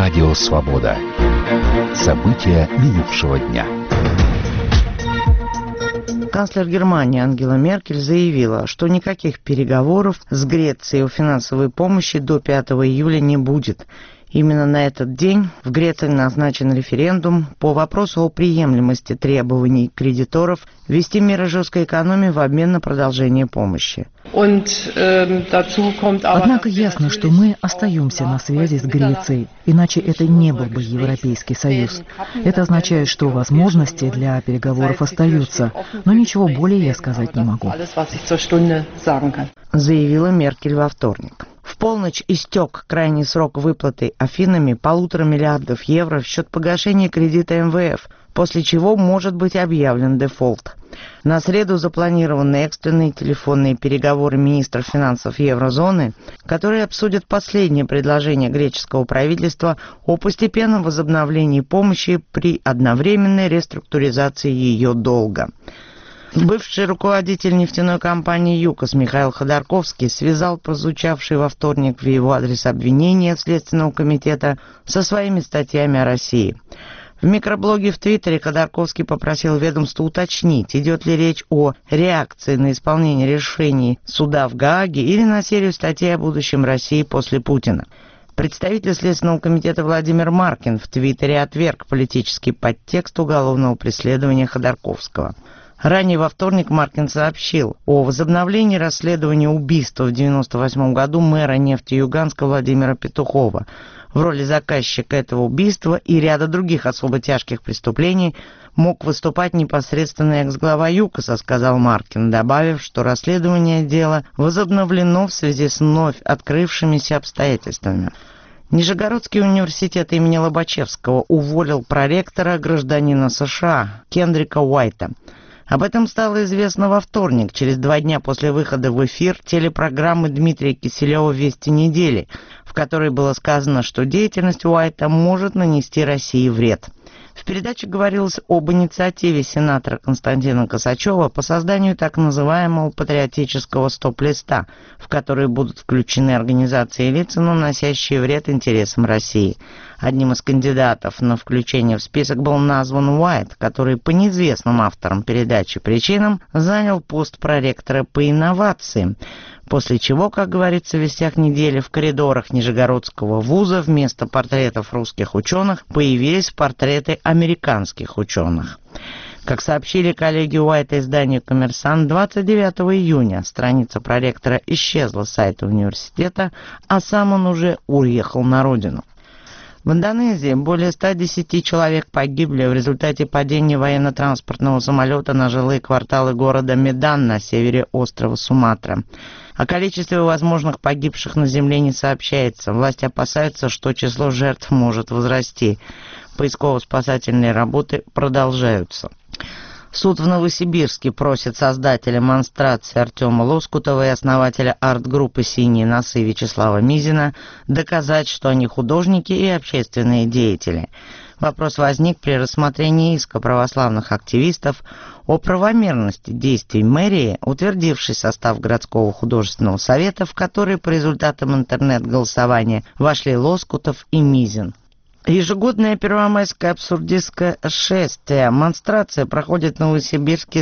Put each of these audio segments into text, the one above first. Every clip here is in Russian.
Радио «Свобода». События минувшего дня. Канцлер Германии Ангела Меркель заявила, что никаких переговоров с Грецией о финансовой помощи до 5 июля не будет. Именно на этот день в Греции назначен референдум по вопросу о приемлемости требований кредиторов ввести меры жесткой экономии в обмен на продолжение помощи. Однако ясно, что мы остаемся на связи с Грецией, иначе это не был бы Европейский Союз. Это означает, что возможности для переговоров остаются, но ничего более я сказать не могу. Заявила Меркель во вторник. В полночь истек крайний срок выплаты Афинами 1,5 миллиарда евро в счет погашения кредита МВФ, после чего может быть объявлен дефолт. На среду запланированы экстренные телефонные переговоры министров финансов еврозоны, которые обсудят последнее предложение греческого правительства о постепенном возобновлении помощи при одновременной реструктуризации ее долга. Бывший руководитель нефтяной компании «ЮКОС» Михаил Ходорковский связал прозвучавшие во вторник в его адрес обвинения Следственного комитета со своими статьями о России. В микроблоге в Твиттере Ходорковский попросил ведомство уточнить, идет ли речь о реакции на исполнение решений суда в Гааге или на серию статей о будущем России после Путина. Представитель Следственного комитета Владимир Маркин в Твиттере отверг политический подтекст уголовного преследования Ходорковского. Ранее во вторник Маркин сообщил о возобновлении расследования убийства в 1998 году мэра Нефтеюганска Владимира Петухова. В роли заказчика этого убийства и ряда других особо тяжких преступлений мог выступать непосредственно экс-глава ЮКОСа, сказал Маркин, добавив, что расследование дела возобновлено в связи с вновь открывшимися обстоятельствами. Нижегородский университет имени Лобачевского уволил проректора, гражданина США Кендрика Уайта. Об этом стало известно во вторник, через 2 дня после выхода в эфир телепрограммы Дмитрия Киселева «Вести недели», в которой было сказано, что деятельность Уайта может нанести России вред. В передаче говорилось об инициативе сенатора Константина Косачева по созданию так называемого патриотического стоп-листа, в который будут включены организации и лица, наносящие вред интересам России. Одним из кандидатов на включение в список был назван Уайт, который по неизвестным авторам передачи причинам занял пост проректора по инновациям, после чего, как говорится в «Вестях недели», в коридорах Нижегородского вуза вместо портретов русских ученых появились портреты американских ученых. Как сообщили коллеги Уайта изданию «Коммерсант», 29 июня страница проректора исчезла с сайта университета, а сам он уже уехал на родину. В Индонезии более 110 человек погибли в результате падения военно-транспортного самолета на жилые кварталы города Медан на севере острова Суматра. О количестве возможных погибших на земле не сообщается. Власти опасаются, что число жертв может возрасти. Поисково-спасательные работы продолжаются. Суд в Новосибирске просит создателя монстрации Артема Лоскутова и основателя арт-группы «Синие носы» Вячеслава Мизина доказать, что они художники и общественные деятели. Вопрос возник при рассмотрении иска православных активистов о правомерности действий мэрии, утвердившей состав городского художественного совета, в который по результатам интернет-голосования вошли Лоскутов и Мизин. Ежегодное первомайское абсурдистское шествие «Монстрация» проходит в Новосибирске с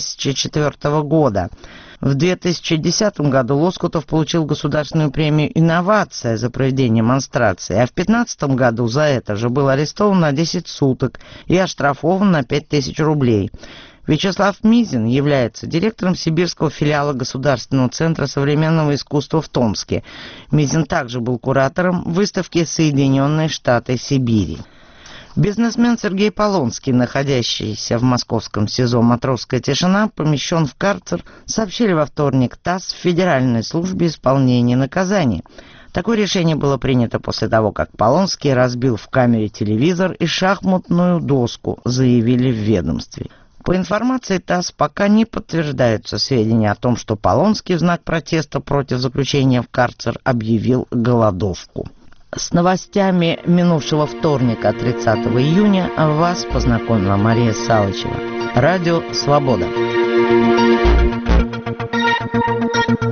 2004 года. В 2010 году Лоскутов получил государственную премию «Инновация» за проведение монстрации, а в 2015 году за это же был арестован на 10 суток и оштрафован на 5000 рублей. Вячеслав Мизин является директором сибирского филиала Государственного центра современного искусства в Томске. Мизин также был куратором выставки «Соединенные Штаты Сибири». Бизнесмен Сергей Полонский, находящийся в московском СИЗО «Матросская тишина», помещен в карцер, сообщили во вторник ТАСС в Федеральной службе исполнения наказаний. Такое решение было принято после того, как Полонский разбил в камере телевизор и шахматную доску, заявили в ведомстве. По информации ТАСС, пока не подтверждаются сведения о том, что Полонский в знак протеста против заключения в карцер объявил голодовку. С новостями минувшего вторника, 30 июня, вас познакомила Мария Салычева. Радио «Свобода».